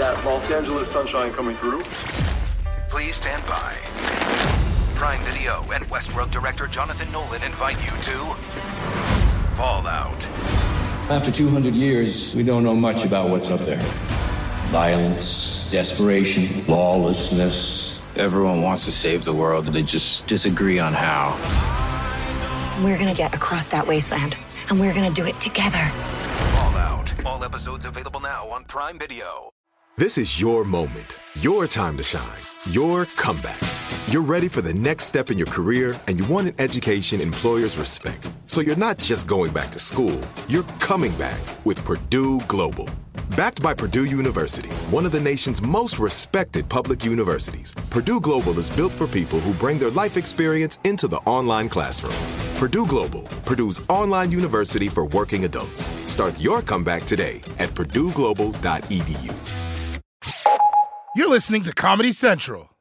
that Los Angeles sunshine coming through. Please stand by. Prime Video and Westworld director Jonathan Nolan invite you to Fallout. After 200 years, we don't know much about what's up there. Violence, desperation, lawlessness. Everyone wants to save the world, they just disagree on how. We're gonna get across that wasteland, and we're gonna do it together. Fallout. All episodes available now on Prime Video. This is your moment, your time to shine, your comeback. You're ready for the next step in your career, and you want an education employers respect. So you're not just going back to school, you're coming back with Purdue Global. Backed by Purdue University, one of the nation's most respected public universities, Purdue Global is built for people who bring their life experience into the online classroom. Purdue Global, Purdue's online university for working adults. Start your comeback today at purdueglobal.edu. You're listening to Comedy Central.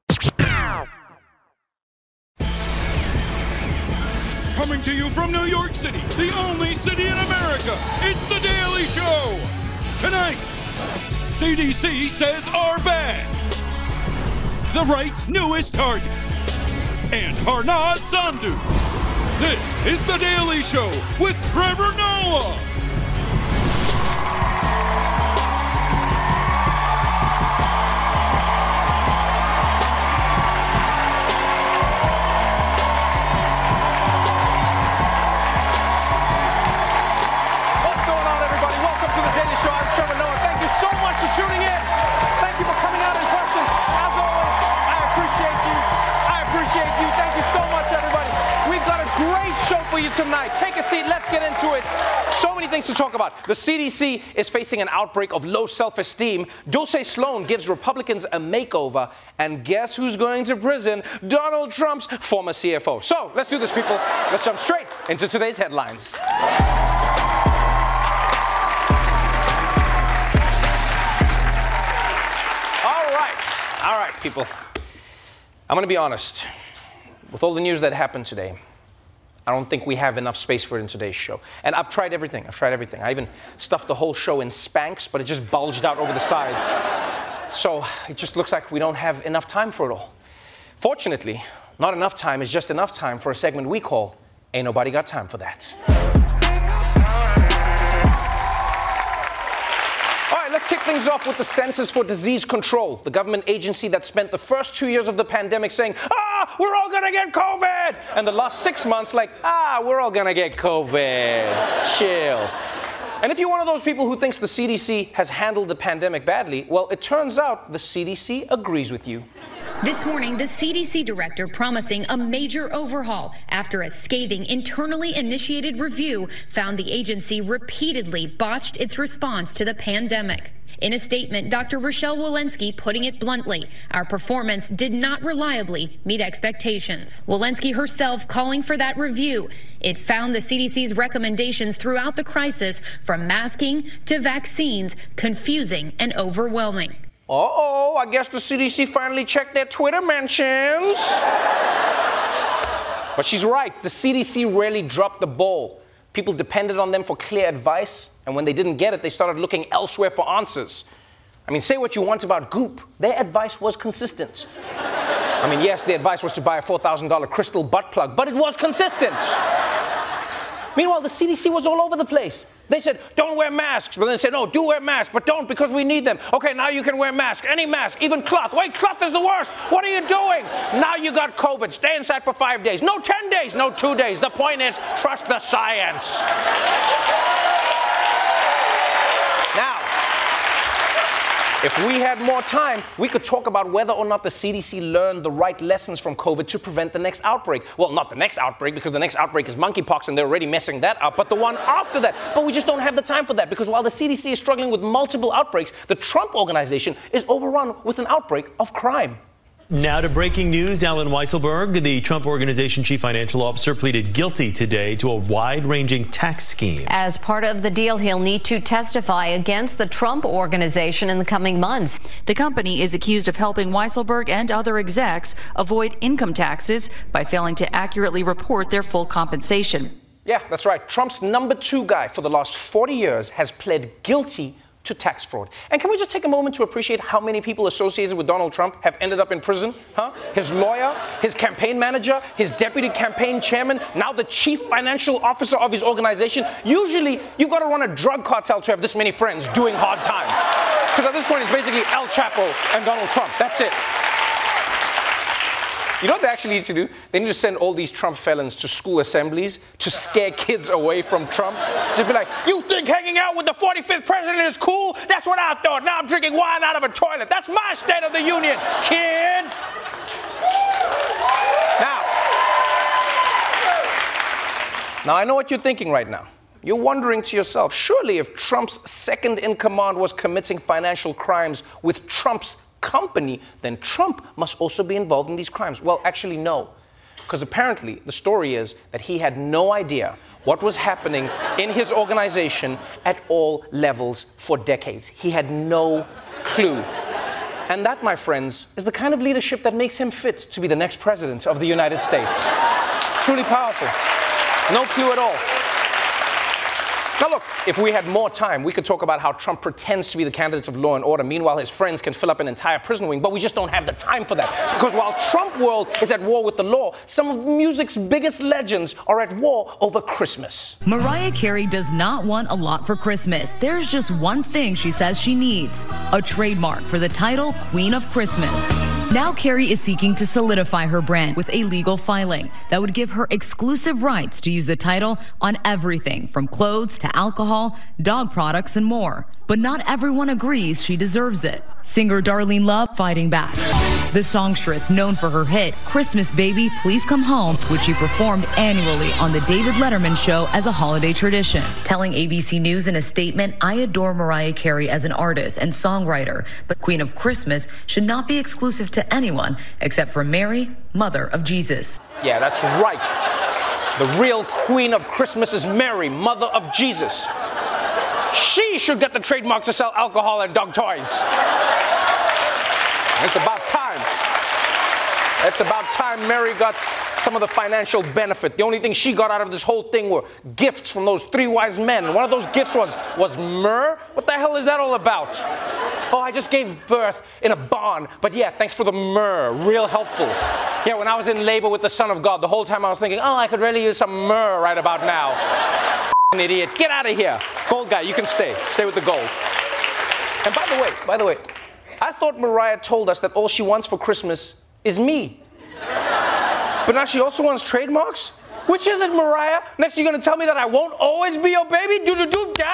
Coming to you from New York City, the only city in America, it's The Daily Show. Tonight, CDC says are bad. The right's newest target. And Harnaz Sandhu. This is The Daily Show with Trevor Noah. Tuning in. Thank you for coming out in person. As always, I appreciate you. Thank you so much, everybody. We've got a great show for you tonight. Take a seat. Let's get into it. So many things to talk about. The CDC is facing an outbreak of low self-esteem. Dulce Sloan gives Republicans a makeover. And guess who's going to prison? Donald Trump's former CFO. So let's do this, people. Let's jump straight into today's headlines. All right, people. I'm going to be honest. With all the news that happened today, I don't think we have enough space for it in today's show. And I've tried everything. I even stuffed the whole show in Spanx, but it just bulged out over the sides. So it just looks like we don't have enough time for it all. Fortunately, not enough time is just enough time for a segment we call Ain't Nobody Got Time for That. Let's kick things off with the Centers for Disease Control, the government agency that spent the first 2 years of the pandemic saying, we're all gonna get COVID. And the last 6 months, we're all gonna get COVID. Chill. And if you're one of those people who thinks the CDC has handled the pandemic badly, well, it turns out the CDC agrees with you. This morning, the CDC director promising a major overhaul after a scathing internally initiated review found the agency repeatedly botched its response to the pandemic. In a statement, Dr. Rochelle Walensky putting it bluntly, our performance did not reliably meet expectations. Walensky herself calling for that review. It found the CDC's recommendations throughout the crisis, from masking to vaccines, confusing and overwhelming. I guess the CDC finally checked their Twitter mentions. But she's right. The CDC rarely dropped the ball. People depended on them for clear advice, and when they didn't get it, they started looking elsewhere for answers. I mean, say what you want about Goop. Their advice was consistent. I mean, yes, the advice was to buy a $4,000 crystal butt plug, but it was consistent. Meanwhile, the CDC was all over the place. They said, don't wear masks. But then they said, no, do wear masks, but don't because we need them. Okay, now you can wear masks, any mask, even cloth. Wait, cloth is the worst. What are you doing? Now you got COVID. Stay inside for 5 days. No, 10 days. No, 2 days. The point is, trust the science. Now, if we had more time, we could talk about whether or not the CDC learned the right lessons from COVID to prevent the next outbreak. Well, not the next outbreak, because the next outbreak is monkeypox and they're already messing that up, but the one after that. But we just don't have the time for that, because while the CDC is struggling with multiple outbreaks, the Trump organization is overrun with an outbreak of crime. Now to breaking news. Alan Weisselberg, the Trump Organization chief financial officer, pleaded guilty today to a wide-ranging tax scheme. As part of the deal, he'll need to testify against the Trump Organization in the coming months. The company is accused of helping Weisselberg and other execs avoid income taxes by failing to accurately report their full compensation. Yeah, that's right. Trump's number 2 guy for the last 40 years has pled guilty to tax fraud. And can we just take a moment to appreciate how many people associated with Donald Trump have ended up in prison? His lawyer, his campaign manager, his deputy campaign chairman, now the chief financial officer of his organization. Usually, you've got to run a drug cartel to have this many friends doing hard time. Because at this point, it's basically El Chapo and Donald Trump. That's it. You know what they actually need to do? They need to send all these Trump felons to school assemblies to scare kids away from Trump. Just be like, you think hanging out with the 45th president is cool? That's what I thought. Now I'm drinking wine out of a toilet. That's my State of the Union, kid. Now I know what you're thinking right now. You're wondering to yourself, surely if Trump's second in command was committing financial crimes with Trump's company, then Trump must also be involved in these crimes. Well, actually, no. Because apparently, the story is that he had no idea what was happening in his organization at all levels for decades. He had no clue. And that, my friends, is the kind of leadership that makes him fit to be the next president of the United States. Truly powerful. No clue at all. Now look, if we had more time, we could talk about how Trump pretends to be the candidates of law and order. Meanwhile, his friends can fill up an entire prison wing, but we just don't have the time for that. Because while Trump world is at war with the law, some of music's biggest legends are at war over Christmas. Mariah Carey does not want a lot for Christmas. There's just one thing she says she needs: a trademark for the title Queen of Christmas. Now Carey is seeking to solidify her brand with a legal filing that would give her exclusive rights to use the title on everything from clothes to alcohol, dog products, and more. But not everyone agrees she deserves it. Singer Darlene Love fighting back. The songstress, known for her hit Christmas Baby, Please Come Home, which she performed annually on the David Letterman show as a holiday tradition. Telling ABC News in a statement, "I adore Mariah Carey as an artist and songwriter, but Queen of Christmas should not be exclusive to anyone except for Mary, Mother of Jesus." Yeah, that's right. The real Queen of Christmas is Mary, Mother of Jesus. She should get the trademark to sell alcohol and dog toys. It's about time. It's about time Mary got some of the financial benefit. The only thing she got out of this whole thing were gifts from those three wise men. And one of those gifts was myrrh. What the hell is that all about? Oh, I just gave birth in a barn. But yeah, thanks for the myrrh. Real helpful. Yeah, when I was in labor with the Son of God, the whole time I was thinking, oh, I could really use some myrrh right about now. An idiot. Get out of here. Gold guy, you can stay. Stay with the gold. And by the way, I thought Mariah told us that all she wants for Christmas is me. But now she also wants trademarks? Which is it, Mariah? Next you're going to tell me that I won't always be your baby? Do-do-do-da?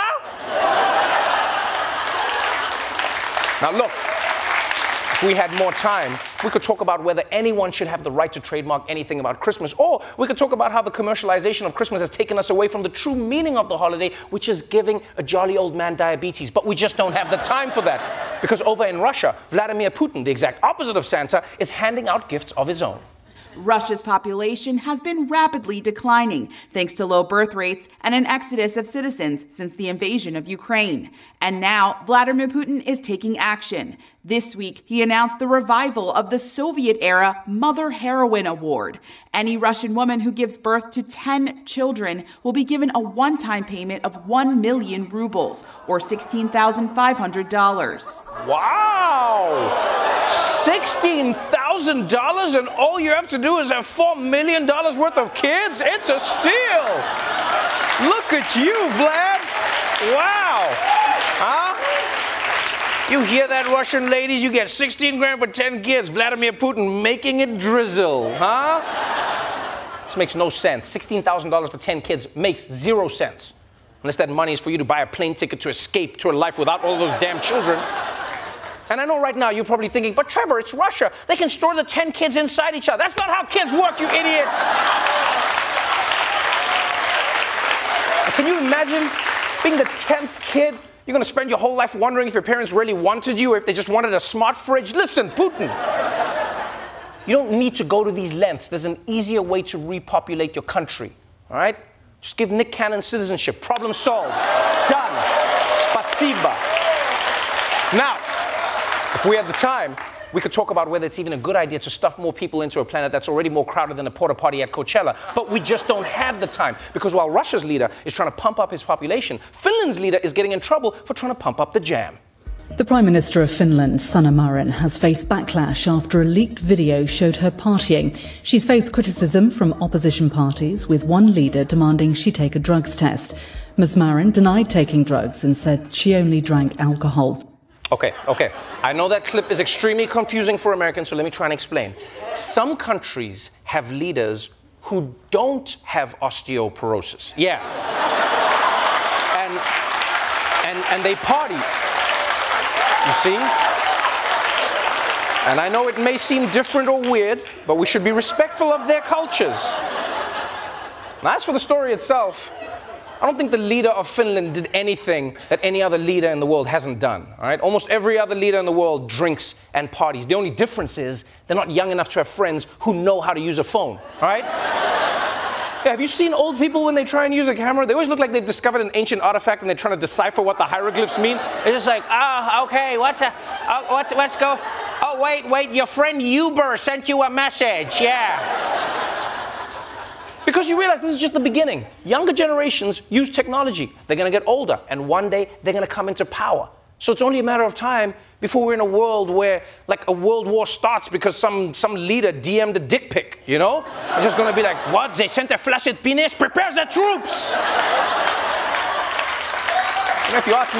Now look, if we had more time, we could talk about whether anyone should have the right to trademark anything about Christmas, or we could talk about how the commercialization of Christmas has taken us away from the true meaning of the holiday, which is giving a jolly old man diabetes. But we just don't have the time for that, because over in Russia, Vladimir Putin, the exact opposite of Santa, is handing out gifts of his own. Russia's population has been rapidly declining thanks to low birth rates and an exodus of citizens since the invasion of Ukraine. And now Vladimir Putin is taking action. This week, he announced the revival of the Soviet-era Mother Heroine Award. Any Russian woman who gives birth to 10 children will be given a one-time payment of 1 million rubles, or $16,500. Wow! $16,000, and all you have to do is have $4 million worth of kids? It's a steal! Look at you, Vlad! Wow! Huh? You hear that, Russian ladies? You get 16 grand for 10 kids. Vladimir Putin making it drizzle, huh? This makes no sense. $16,000 for 10 kids makes 0 sense. Unless that money is for you to buy a plane ticket to escape to a life without all those damn children. And I know right now you're probably thinking, but Trevor, it's Russia. They can store the 10 kids inside each other. That's not how kids work, you idiot. Can you imagine being the 10th kid? You're going to spend your whole life wondering if your parents really wanted you or if they just wanted a smart fridge. Listen, Putin, you don't need to go to these lengths. There's an easier way to repopulate your country, all right? Just give Nick Cannon citizenship. Problem solved. Done. Spasiba. Now, if we had the time, we could talk about whether it's even a good idea to stuff more people into a planet that's already more crowded than a porta potty at Coachella. But we just don't have the time. Because while Russia's leader is trying to pump up his population, Finland's leader is getting in trouble for trying to pump up the jam. The Prime Minister of Finland, Sanna Marin, has faced backlash after a leaked video showed her partying. She's faced criticism from opposition parties, with one leader demanding she take a drugs test. Ms. Marin denied taking drugs and said she only drank alcohol. Okay. I know that clip is extremely confusing for Americans, so let me try and explain. Some countries have leaders who don't have osteoporosis. Yeah. And they party. You see? And I know it may seem different or weird, but we should be respectful of their cultures. Now, as for the story itself, I don't think the leader of Finland did anything that any other leader in the world hasn't done. All right? Almost every other leader in the world drinks and parties. The only difference is they're not young enough to have friends who know how to use a phone. All right? Yeah, have you seen old people when they try and use a camera? They always look like they've discovered an ancient artifact and they're trying to decipher what the hieroglyphs mean. They're just like, okay, let's go. Oh, wait, your friend Uber sent you a message. Yeah. Because you realize this is just the beginning. Younger generations use technology. They're going to get older, and one day they're going to come into power. So it's only a matter of time before we're in a world where, like, a world war starts because some leader DM'd a dick pic, you know? It's just going to be like, what? They sent a flaccid penis? Prepare the troops! And if you ask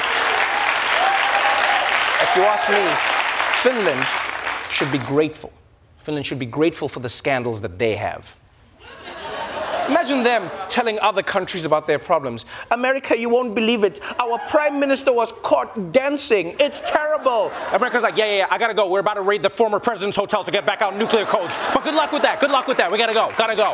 me, Finland should be grateful. Finland should be grateful for the scandals that they have. Imagine them telling other countries about their problems. America, you won't believe it. Our prime minister was caught dancing. It's terrible. America's like, yeah, I gotta go. We're about to raid the former president's hotel to get back out nuclear codes. But good luck with that. We gotta go.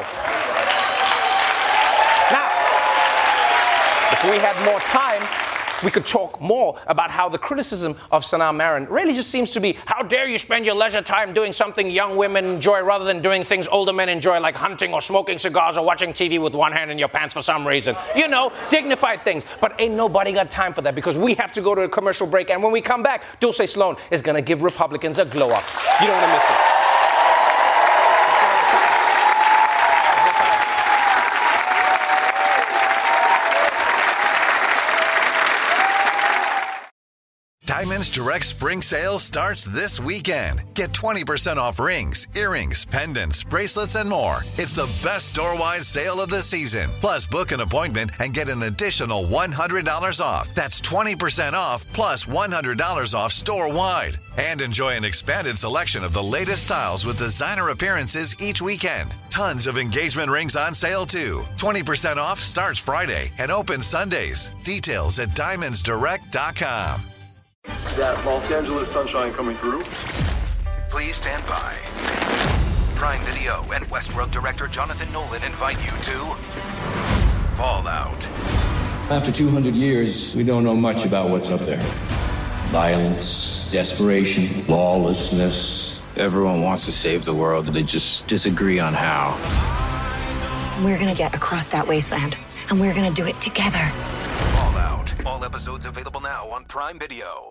Now, if we had more time, we could talk more about how the criticism of Sanna Marin really just seems to be, how dare you spend your leisure time doing something young women enjoy rather than doing things older men enjoy, like hunting or smoking cigars or watching TV with one hand in your pants for some reason. You know, dignified things. But ain't nobody got time for that because we have to go to a commercial break. And when we come back, Dulce Sloan is going to give Republicans a glow up. You don't want to miss it. Diamonds Direct Spring Sale starts this weekend. Get 20% off rings, earrings, pendants, bracelets, and more. It's the best store-wide sale of the season. Plus, book an appointment and get an additional $100 off. That's 20% off plus $100 off store-wide. And enjoy an expanded selection of the latest styles with designer appearances each weekend. Tons of engagement rings on sale, too. 20% off starts Friday and opens Sundays. Details at diamondsdirect.com. That Los Angeles sunshine coming through. Please stand by. Prime Video and Westworld director Jonathan Nolan invite you to Fallout. After 200 years, we don't know much about what's up there. Violence, desperation, lawlessness. Everyone wants to save the world, they just disagree on how. We're gonna get across that wasteland, and we're gonna do it together. Fallout. All episodes available now on Prime Video.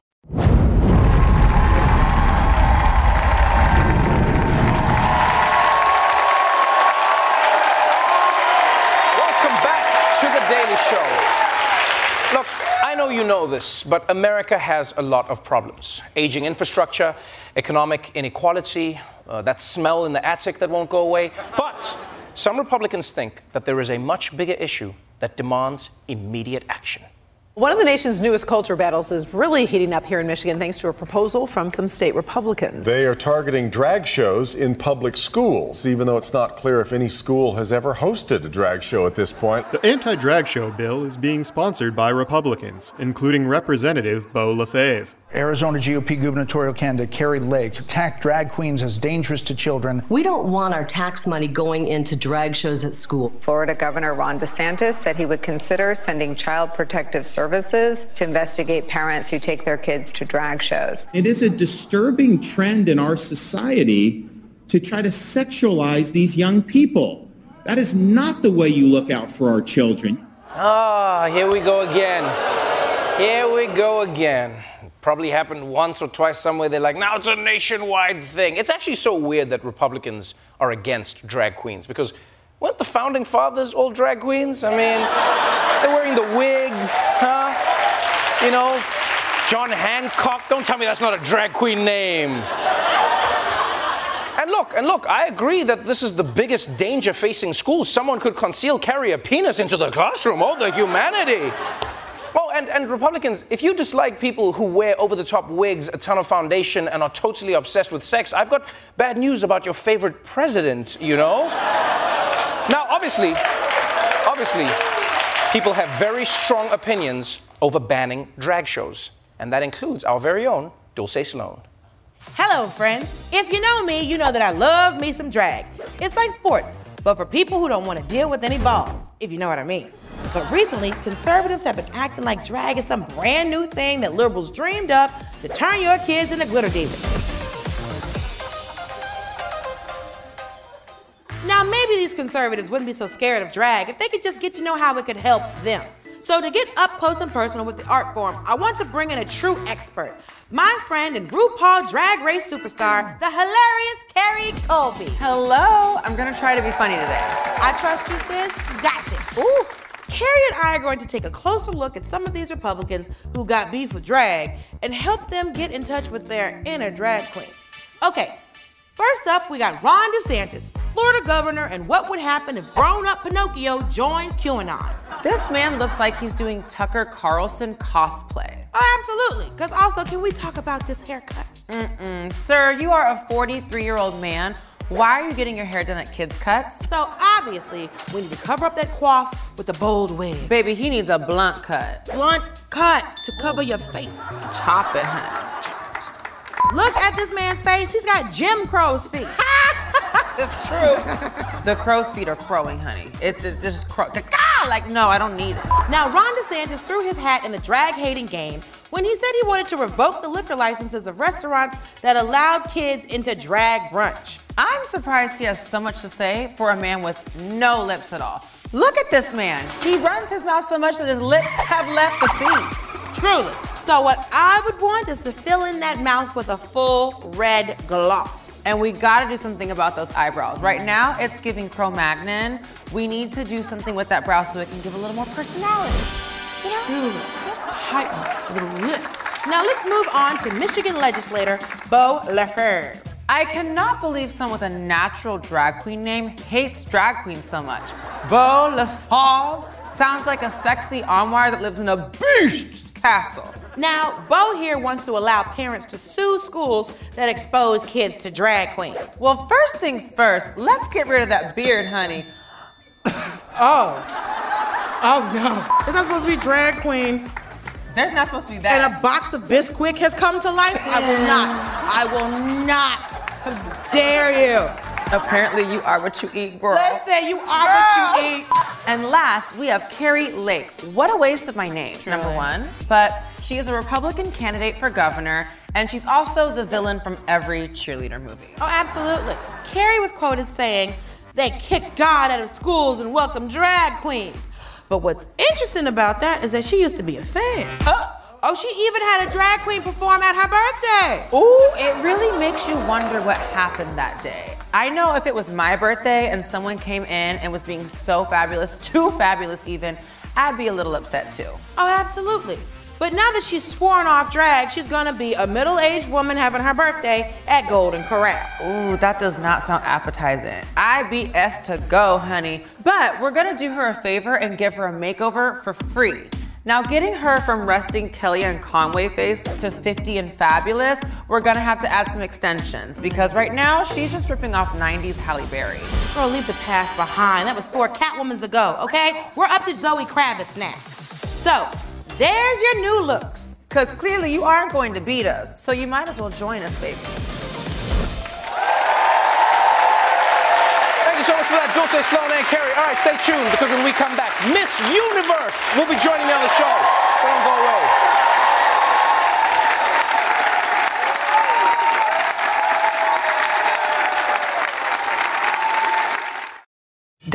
Daily Show. Look, I know you know this, but America has a lot of problems. Aging infrastructure, economic inequality, that smell in the attic that won't go away. But some Republicans think that there is a much bigger issue that demands immediate action. One of the nation's newest culture battles is really heating up here in Michigan thanks to a proposal from some state Republicans. They are targeting drag shows in public schools, even though it's not clear if any school has ever hosted a drag show at this point. The anti-drag show bill is being sponsored by Republicans, including Representative Beau Lefebvre. Arizona GOP gubernatorial candidate Kari Lake attacked drag queens as dangerous to children. We don't want our tax money going into drag shows at school. Florida Governor Ron DeSantis said he would consider sending Child Protective Services to investigate parents who take their kids to drag shows. It is a disturbing trend in our society to try to sexualize these young people. That is not the way you look out for our children. Here we go again. Here we go again. Probably happened once or twice somewhere. They're like, now it's a nationwide thing. It's actually so weird that Republicans are against drag queens because weren't the founding fathers all drag queens? I mean, they're wearing the wigs, huh? You know, John Hancock. Don't tell me that's not a drag queen name. And look, I agree that this is the biggest danger facing schools. Someone could conceal carry a penis into the classroom. Oh, the humanity. Oh, and Republicans, if you dislike people who wear over-the-top wigs, a ton of foundation, and are totally obsessed with sex, I've got bad news about your favorite president, you know? Now, obviously, people have very strong opinions over banning drag shows. And that includes our very own Dulce Sloan. Hello, friends. If you know me, you know that I love me some drag. It's like sports, but for people who don't want to deal with any balls, if you know what I mean. But recently, conservatives have been acting like drag is some brand new thing that liberals dreamed up to turn your kids into glitter demons. Now, maybe these conservatives wouldn't be so scared of drag if they could just get to know how it could help them. So to get up close and personal with the art form, I want to bring in a true expert. My friend and RuPaul Drag Race superstar, the hilarious Kerri Colby. Hello, I'm gonna try to be funny today. I trust you, sis. You got this. Ooh. Kerri and I are going to take a closer look at some of these Republicans who got beef with drag and help them get in touch with their inner drag queen. Okay, first up, we got Ron DeSantis, Florida governor, and what would happen if grown-up Pinocchio joined QAnon. This man looks like he's doing Tucker Carlson cosplay. Oh, absolutely. Because also, can we talk about this haircut? Sir, you are a 43-year-old man. Why are you getting your hair done at Kids Cuts? So obviously, we need to cover up that coif with a bold wig. Baby, he needs a blunt cut. Blunt cut to cover your face. Chop it, honey. Look at this man's face. He's got Jim Crow's feet. It's true. The crow's feet are crowing, honey. It just crow. Like, no, I don't need it. Now, Ron DeSantis threw his hat in the drag-hating game when he said he wanted to revoke the liquor licenses of restaurants that allowed kids into drag brunch. I'm surprised he has so much to say for a man with no lips at all. Look at this man. He runs his mouth so much that his lips have left the scene. Truly. So what I would want is to fill in that mouth with a full red gloss. And we gotta do something about those eyebrows. Right now, it's giving Cro-Magnon. We need to do something with that brow so it can give a little more personality. Truly. Heighten the lip. Now let's move on to Michigan legislator Beau Lefebvre. I cannot believe someone with a natural drag queen name hates drag queens so much. Beau Lefebvre sounds like a sexy armoire that lives in a beast castle. Now, Beau here wants to allow parents to sue schools that expose kids to drag queens. Well, first things first, let's get rid of that beard, honey. Oh no. It's not supposed to be drag queens. There's not supposed to be that. And a box of Bisquick has come to life? I will not. How dare you? Apparently you are what you eat, girl. Listen, you are what you eat. And last, we have Kari Lake. What a waste of my name, number one. But she is a Republican candidate for governor, and she's also the villain from every cheerleader movie. Oh, absolutely. Kari was quoted saying, they kicked God out of schools and welcomed drag queens. But what's interesting about that is that she used to be a fan. Oh, she even had a drag queen perform at her birthday. Ooh, it really makes you wonder what happened that day. I know if it was my birthday and someone came in and was being so fabulous, too fabulous even, I'd be a little upset too. Oh, absolutely. But now that she's sworn off drag, she's gonna be a middle-aged woman having her birthday at Golden Corral. Ooh, that does not sound appetizing. IBS to go, honey. But we're gonna do her a favor and give her a makeover for free. Now, getting her from resting Kellyanne Conway face to 50 and fabulous, we're gonna have to add some extensions because right now she's just ripping off 90s Halle Berry. Girl, leave the past behind. That was 4 Catwomans ago, okay? We're up to Zoe Kravitz now. So, there's your new looks. Because clearly you aren't going to beat us, so you might as well join us, baby. Thank you so much for that, Dulce, Sloan, and Kari. All right, stay tuned, because when we come back, Miss Universe will be joining me on the show. Don't go away.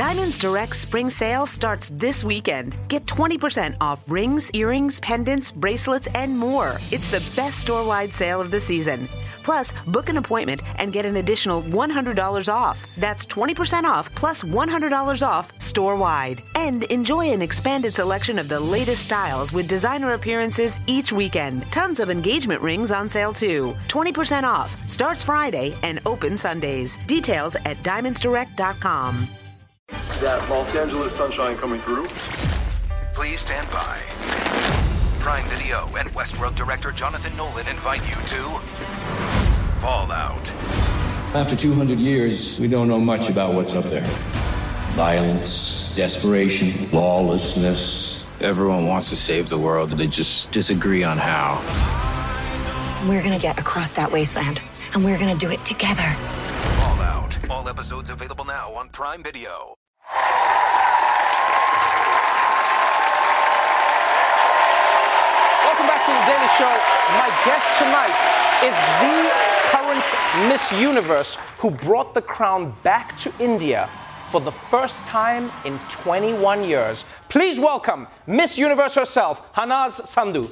Diamonds Direct spring sale starts this weekend. Get 20% off rings, earrings, pendants, bracelets, and more. It's the best store-wide sale of the season. Plus, book an appointment and get an additional $100 off. That's 20% off plus $100 off store-wide. And enjoy an expanded selection of the latest styles with designer appearances each weekend. Tons of engagement rings on sale too. 20% off. Starts Friday and open Sundays. Details at diamondsdirect.com. That Los Angeles sunshine coming through. Please stand by. Prime Video and Westworld director Jonathan Nolan invite you to Fallout. After 200 years, we don't know much about what's up there. Violence, desperation, lawlessness. Everyone wants to save the world, they just disagree on how. We're gonna get across that wasteland, and we're gonna do it together. Fallout. All episodes available now on Prime Video. Welcome back to The Daily Show. My guest tonight is the current Miss Universe who brought the crown back to India for the first time in 21 years. Please welcome Miss Universe herself, Hanaz Sandhu.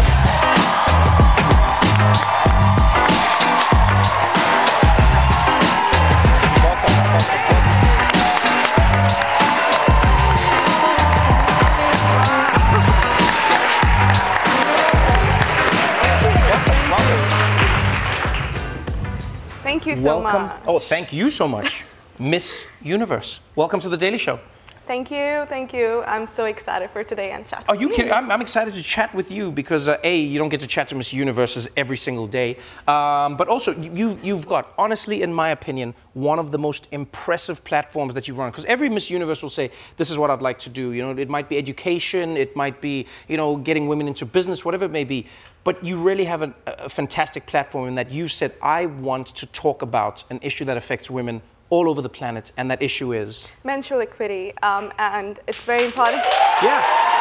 Thank you so much. Oh, thank you so much, Miss Universe. Welcome to The Daily Show. Thank you, thank you. I'm so excited for today and chat. Are you kidding? I'm excited to chat with you because A, you don't get to chat to Miss Universes every single day, but also you've got, honestly, in my opinion, one of the most impressive platforms that you run. Because every Miss Universe will say, this is what I'd like to do. You know, it might be education, it might be, you know, getting women into business, whatever it may be. But you really have a fantastic platform in that you said, I want to talk about an issue that affects women all over the planet, and that issue is? Menstrual equity, and it's very important. Yeah.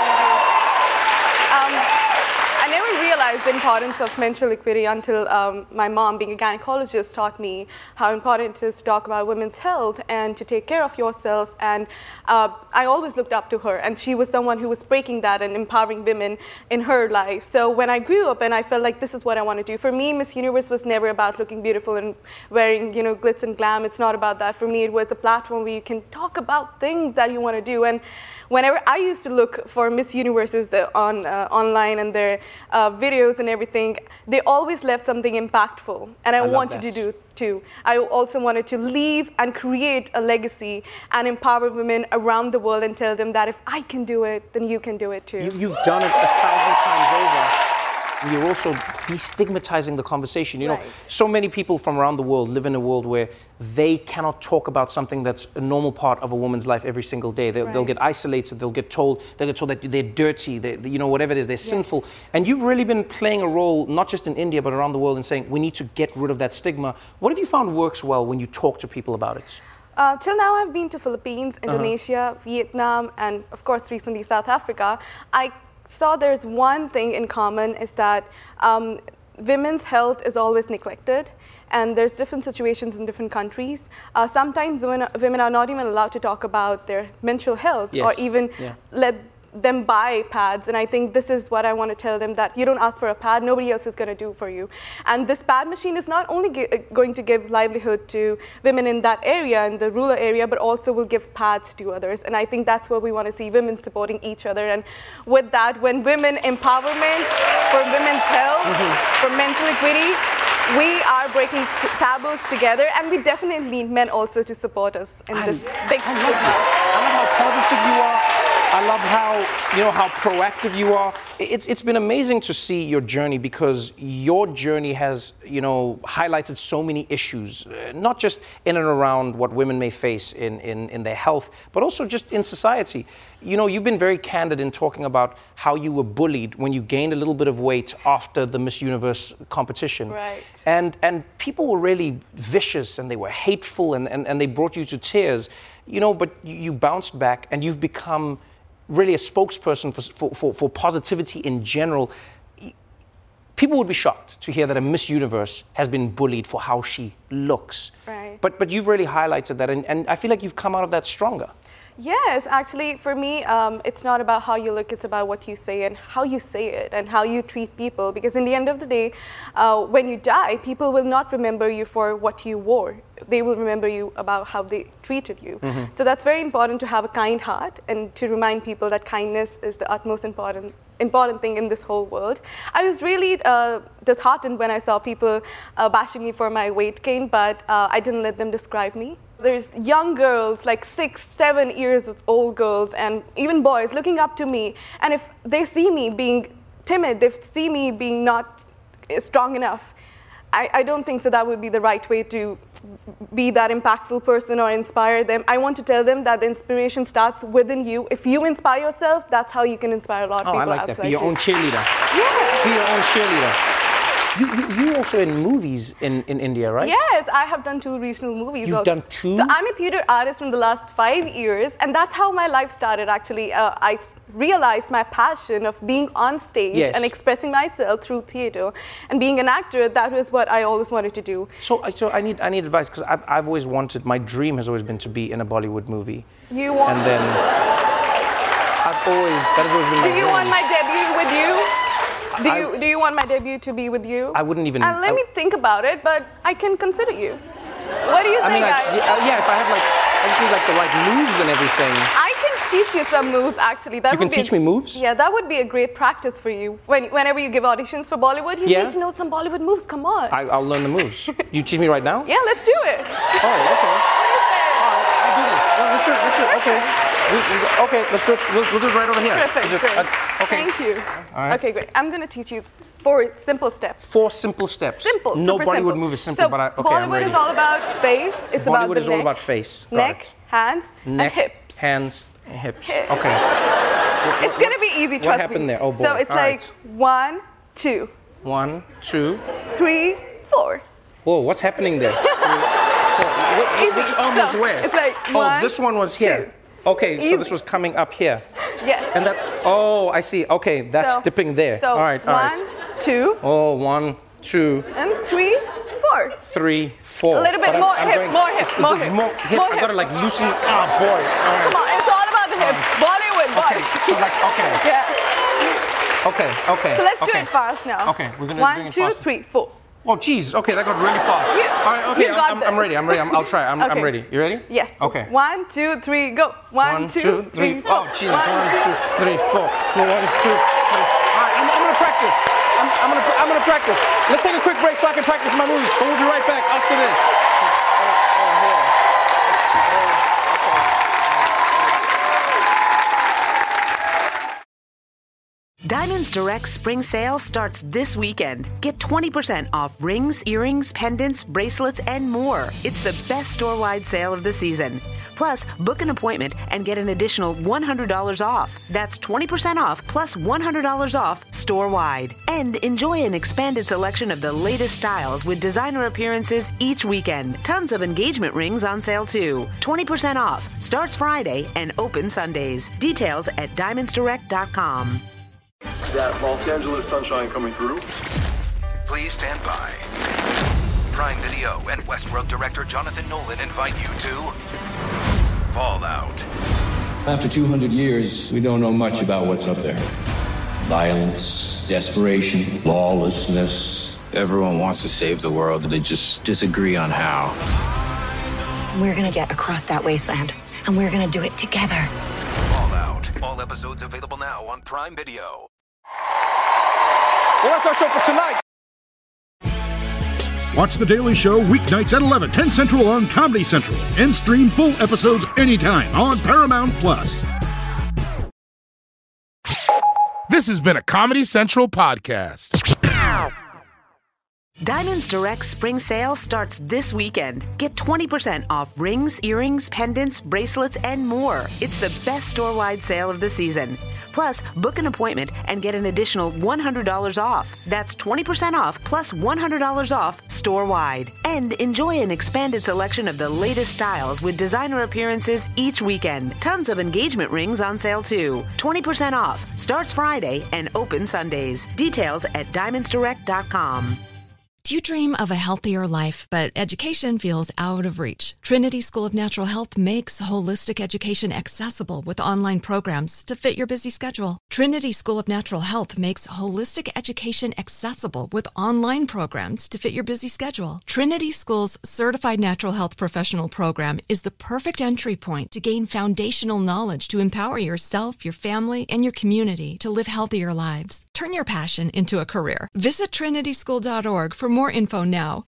I never realized the importance of menstrual equity until my mom, being a gynecologist, taught me how important it is to talk about women's health and to take care of yourself. And I always looked up to her, and she was someone who was breaking that and empowering women in her life. So when I grew up and I felt like this is what I want to do, for me, Miss Universe was never about looking beautiful and wearing, you know, glitz and glam. It's not about that. For me, it was a platform where you can talk about things that you want to do. And whenever I used to look for Miss Universes online and their videos and everything, they always left something impactful, and I wanted to do too. I also wanted to leave and create a legacy and empower women around the world and tell them that if I can do it, then you can do it too. You've done it 1,000 times over. You're also destigmatizing the conversation. You know, so many people from around the world live in a world where they cannot talk about something that's a normal part of a woman's life every single day. They'll get isolated. They'll get told that they're dirty. You know, whatever it is, they're sinful. And you've really been playing a role, not just in India, but around the world, in saying we need to get rid of that stigma. What have you found works well when you talk to people about it? Till now, I've been to Philippines, Indonesia, Vietnam, and of course, recently South Africa. I saw there's one thing in common, is that women's health is always neglected, and there's different situations in different countries. Sometimes women are not even allowed to talk about their menstrual health or even let them buy pads. And I think this is what I want to tell them, that you don't ask for a pad, nobody else is going to do for you. And this pad machine is not only going to give livelihood to women in that area, in the rural area, but also will give pads to others. And I think that's what we want to see, women supporting each other. And with that, when women empowerment, for women's health, for menstrual equity, we are breaking taboos together, and we definitely need men also to support us in this big I love how positive you are. I love how, you know, how proactive you are. It's been amazing to see your journey, because your journey has, you know, highlighted so many issues, not just in and around what women may face in their health, but also just in society. You know, you've been very candid in talking about how you were bullied when you gained a little bit of weight after the Miss Universe competition. Right. And people were really vicious, and they were hateful, and they brought you to tears. You know, but you bounced back, and you've become really a spokesperson for positivity in general. People would be shocked to hear that a Miss Universe has been bullied for how she looks. Right. But you've really highlighted that, and I feel like you've come out of that stronger. Yes, actually, for me, it's not about how you look, it's about what you say and how you say it and how you treat people. Because in the end of the day, when you die, people will not remember you for what you wore. They will remember you about how they treated you. So that's very important to have a kind heart and to remind people that kindness is the utmost important thing in this whole world. I was really disheartened when I saw people bashing me for my weight gain, but I didn't let them describe me. There's young girls, like 6, 7 years old girls, and even boys looking up to me. And if they see me being timid, they see me being not strong enough, I don't think so that would be the right way to be that impactful person or inspire them. I want to tell them that the inspiration starts within you. If you inspire yourself, that's how you can inspire a lot of people outside. I like that. Be your own cheerleader. Yeah. Be your own cheerleader. You also in movies in India, right? Yes, I have done 2 regional movies. You've done 2? So I'm a theater artist from the last 5 years, and that's how my life started, actually. I realized my passion of being on stage and expressing myself through theater. And being an actor, that was what I always wanted to do. So I need advice, because I've always wanted, my dream has always been to be in a Bollywood movie. You want? And then that has always been my dream. Do you want my debut with you? Do you want my debut to be with you? I wouldn't even. And let me think about it, but I can consider you. What do you think, guys? Yeah, if I have I just need the right moves and everything. I can teach you some moves, actually. You can teach me moves? Yeah, that would be a great practice for you. Whenever you give auditions for Bollywood, you need to know some Bollywood moves. Come on. I'll learn the moves. You teach me right now? Yeah, let's do it. Oh, okay. I'll do this. Let's do it. Okay. Okay, let's do it. We'll do it right over here. Perfect. Great. Okay. Thank you. All right. Okay, great. I'm going to teach you 4 simple steps. 4 simple steps. Simple. No super Bollywood simple. move is simple, but I'm Bollywood ready. is all about face. It's about the Bollywood is all about face. Neck, hands, and hips. Hands, and hips. Hips. Okay. It's going to be easy, trust me. What happened there? Oh, boy. So it's all like right. 1, 2. 1, 2. 3, 4. Whoa, what's happening there? 3, 4. Which arm was where? It's like 1, this one was here. 2. Okay, so this was coming up here. Yes. And I see. Okay, that's dipping there. So all right. 1, 2. Oh, 1, 2. And 3, 4. 3, 4. A little bit more hip, more hip. I gotta loosen. Oh boy. All right. Come on, it's all about the hips. Bollywood, boy. Okay, so okay. Yeah. Okay. So let's do it fast now. Okay, we're gonna do it fast. 1, 2, 3, 4. Oh, geez. Okay, that got really fast. All right, okay, I'm ready. I'll try. I'm ready. You ready? Yes. Okay. 1, 2, 3, go. 1, 2, 3, 4. Oh, Jesus. 1, 2, 3, 4. 1, 2, 3. All right, I'm gonna practice. I'm gonna practice. Let's take a quick break so I can practice my moves. But we'll be right back after this. Diamonds Direct spring sale starts this weekend. Get 20% off rings, earrings, pendants, bracelets, and more. It's the best store-wide sale of the season. Plus, book an appointment and get an additional $100 off. That's 20% off plus $100 off store-wide. And enjoy an expanded selection of the latest styles with designer appearances each weekend. Tons of engagement rings on sale too. 20% off. Starts Friday and open Sundays. Details at diamondsdirect.com. That Los Angeles sunshine coming through. Please stand by. Prime Video and Westworld director Jonathan Nolan invite you to Fallout. After 200 years, we don't know much about what's up there. Violence, desperation, lawlessness. Everyone wants to save the world, they just disagree on how. We're gonna get across that wasteland, and we're gonna do it together. Fallout. All episodes available now on Prime Video. Well, that's our show for tonight. Watch The Daily Show weeknights at 11, 10 Central on Comedy Central. And stream full episodes anytime on Paramount+. This has been a Comedy Central podcast. Diamonds Direct spring sale starts this weekend. Get 20% off rings, earrings, pendants, bracelets, and more. It's the best store-wide sale of the season. Plus, book an appointment and get an additional $100 off. That's 20% off plus $100 off store-wide. And enjoy an expanded selection of the latest styles with designer appearances each weekend. Tons of engagement rings on sale too. 20% off. Starts Friday and open Sundays. Details at diamondsdirect.com. Do you dream of a healthier life, but education feels out of reach? Trinity School of Natural Health makes holistic education accessible with online programs to fit your busy schedule. Trinity School of Natural Health makes holistic education accessible with online programs to fit your busy schedule. Trinity School's Certified Natural Health Professional Program is the perfect entry point to gain foundational knowledge to empower yourself, your family, and your community to live healthier lives. Turn your passion into a career. Visit trinityschool.org for more info now.